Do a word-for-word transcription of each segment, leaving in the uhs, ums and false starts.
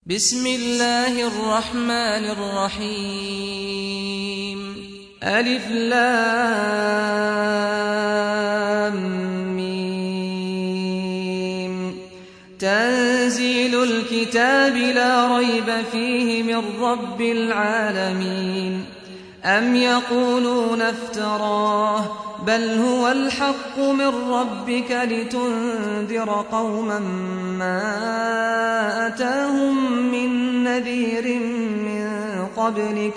بسم الله الرحمن الرحيم ألف لام ميم تنزيل الكتاب لا ريب فيه من رب العالمين أم يقولون افتراه بل هو الحق من ربك لتنذر قوما ما أتاهم من نذير من قبلك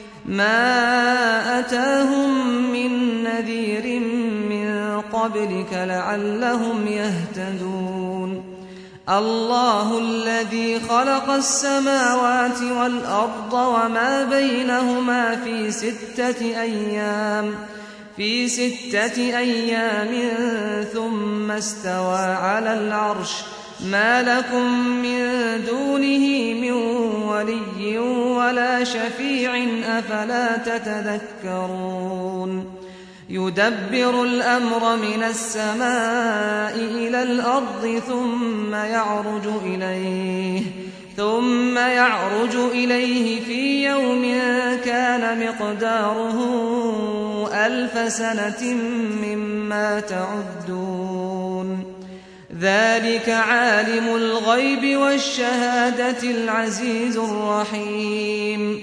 ما أتاهم من نذير من قبلك لعلهم يهتدون الله الذي خلق السماوات والأرض وما بينهما في ستة أيام في ستة أيام ثم استوى على العرش ما لكم من دونه من ولي ولا شفيع أفلا تتذكرون يدبر الأمر من السماء إلى الأرض ثم يعرج إليه ثم يعرج إليه في يوم كان مقداره ألف سنة مما تعدون ذلك عالم الغيب والشهادة العزيز الرحيم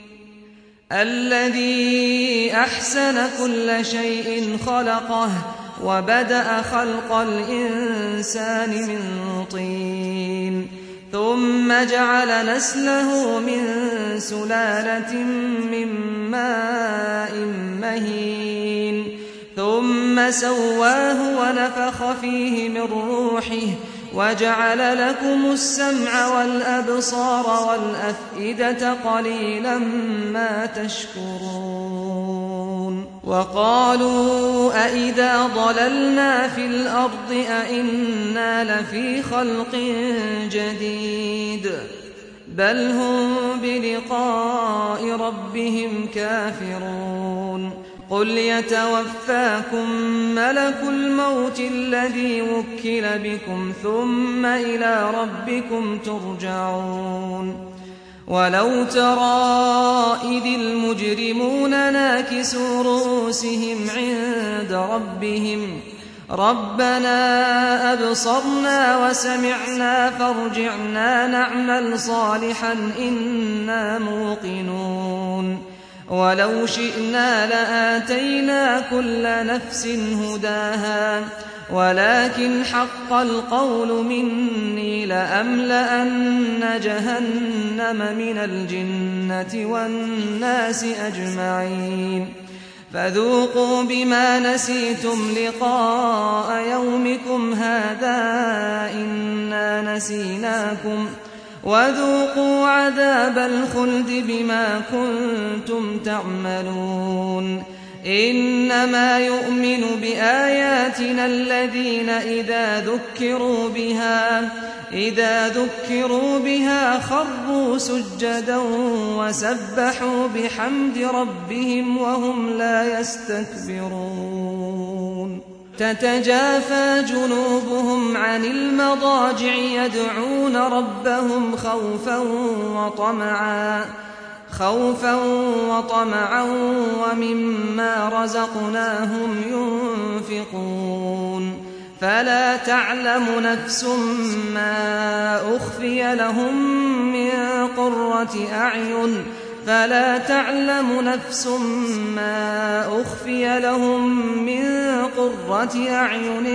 الذي أحسن كل شيء خلقه وبدأ خلق الإنسان من طين ثم جعل نسله من سلالة من ماء مهين ثم سواه ونفخ فيه من روحه وجعل لكم السمع والأبصار والأفئدة قليلا ما تشكرون وقالوا أئذا ضللنا في الأرض أئنا لفي خلق جديد بل هم بلقاء ربهم كافرون قل يتوفاكم ملك الموت الذي وكل بكم ثم إلى ربكم ترجعون ولو ترى إذ المجرمون ناكسوا رؤوسهم عند ربهم ربنا أبصرنا وسمعنا فارجعنا نعمل صالحا إنا موقنون ولو شئنا لآتينا كل نفس هداها ولكن حق القول مني لأملأن جهنم من الجنة والناس أجمعين فذوقوا بما نسيتم لقاء يومكم هذا إنا نسيناكم وذوقوا عذاب الخلد بما كنتم تعملون إنما يؤمن بآياتنا الذين إذا ذكروا بها إذا ذكروا بها خروا سجدا وسبحوا بحمد ربهم وهم لا يستكبرون تتجافى جنوبهم عن المضاجع يدعون ربهم خوفا وطمعا خوفا وطمعا ومما رزقناهم ينفقون فلا تعلم نفس ما أخفي لهم من قرة أعين فلا تعلم نفس ما أخفي لهم من قرة أعين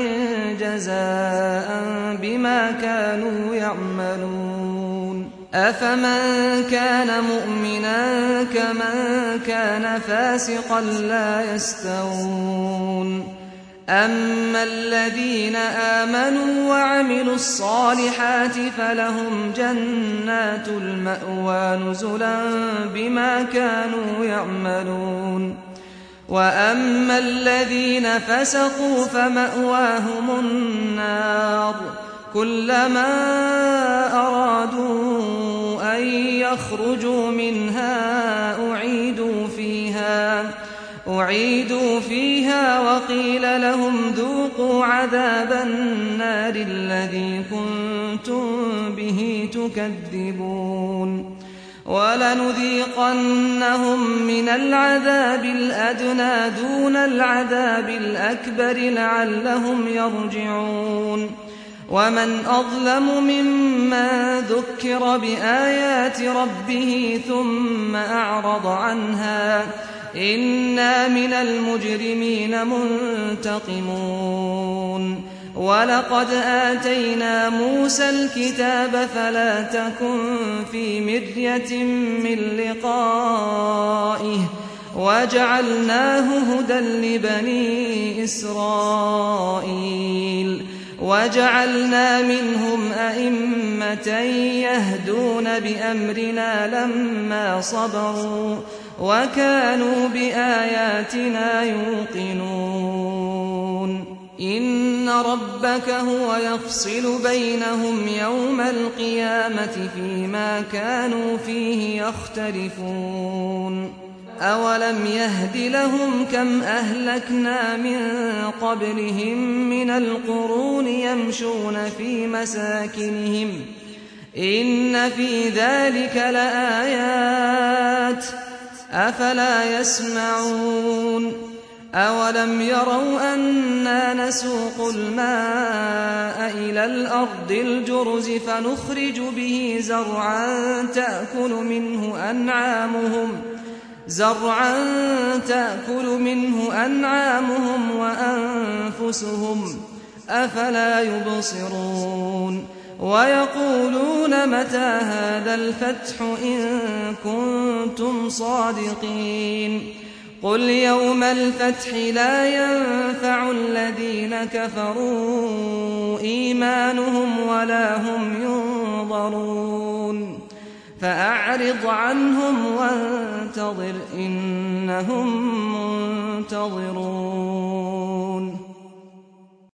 جزاء بما كانوا يعملون أفمن كان مؤمنا كمن كان فاسقا لا يستوون أما الذين آمنوا وعملوا الصالحات فلهم جنات المأوى نزلا بما كانوا يعملون وأما الذين فسقوا فمأواهم النار كلما أرادوا أن يخرجوا منها أعيدوا فيها أعيدوا فيها وقيل لهم ذوقوا عذاب النار الذي كنتم كنتم به تكذبون ولنذيقنهم من العذاب الأدنى دون العذاب الأكبر لعلهم يرجعون ومن أظلم ممن ذكر بآيات ربه ثم أعرض عنها إنا من المجرمين منتقمون ولقد آتينا موسى الكتاب فلا تكن في مرية من لقائه وجعلناه هدى لبني إسرائيل وجعلنا منهم أئمة يهدون بأمرنا لما صبروا وكانوا بآياتنا يوقنون إن ربك هو يفصل بينهم يوم القيامة فيما كانوا فيه يختلفون أولم يهد لهم كم أهلكنا من قبلهم من القرون يمشون في مساكنهم إن في ذلك لآيات أفلا يسمعون أولم يروا أنا نسوق الماء إلى الأرض الجرز فنخرج به زرعا تأكل منه أنعامهم زرعا تأكل منه أنعامهم وأنفسهم أفلا يبصرون ويقولون متى هذا الفتح إن كنتم صادقين قل يوم الفتح لا ينفع الذين كفروا إيمانهم ولا هم ينظرون فأعرض عنهم وانتظر إنهم منتظرون